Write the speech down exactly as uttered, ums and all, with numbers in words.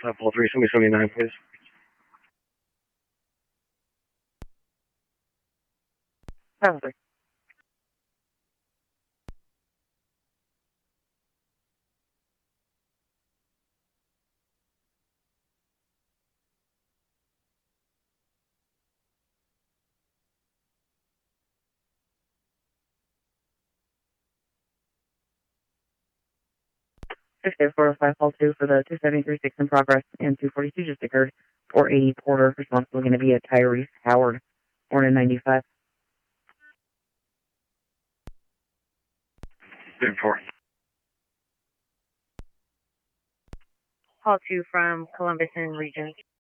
five four three, somebody seventy-nine, please. Perfect. six eight four five call two for the two seventy-three six in progress and two forty-two just occurred. four eighty Porter, responsible going to be a Tyrese Howard, born in ninety-five. ten four. Call two from Columbus and Regent.